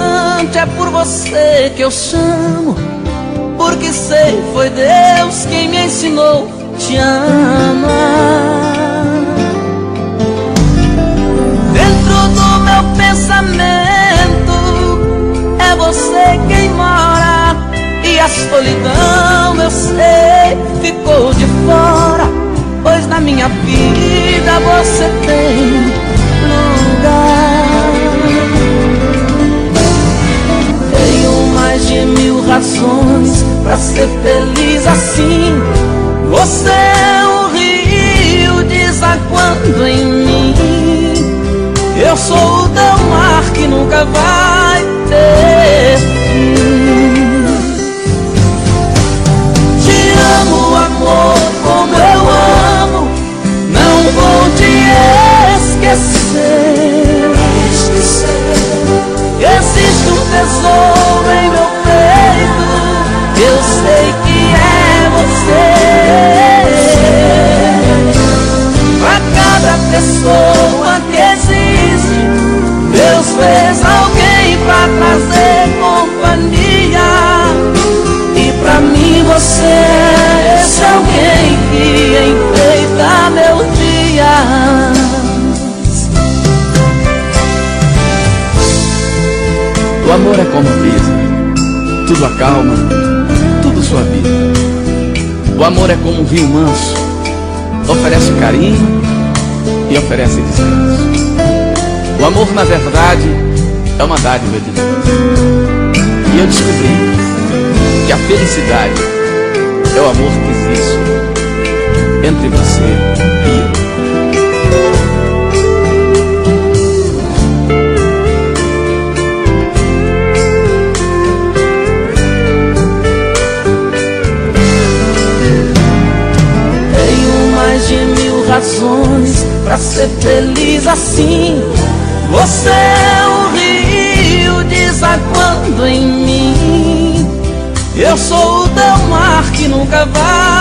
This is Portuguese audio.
instante é por você que eu chamo, porque sei foi Deus quem me ensinou te amar. Dentro do meu pensamento é você quem mora, e a solidão eu sei ficou de fora, pois na minha vida você tem lugar. Tenho mais de 1000 razões pra ser feliz assim. Você é um rio desaguando em mim, eu sou o teu mar que nunca vai ter fim. Te amo, amor, como eu amo, não vou te esquecer. Existe um tesouro em meu peito, eu sei que é você. Pra cada pessoa que existe, Deus fez alguém pra trazer companhia, e pra mim você é esse alguém que enfeita meu dia. O amor é como a brisa, tudo acalma, tudo suaviza. O amor é como um rio manso, oferece carinho e oferece descanso. O amor, na verdade, é uma dádiva de Deus. E eu descobri que a felicidade é o amor que existe entre você e eu. Razões pra ser feliz assim. Você é um rio desaguando em mim, eu sou o teu mar que nunca vai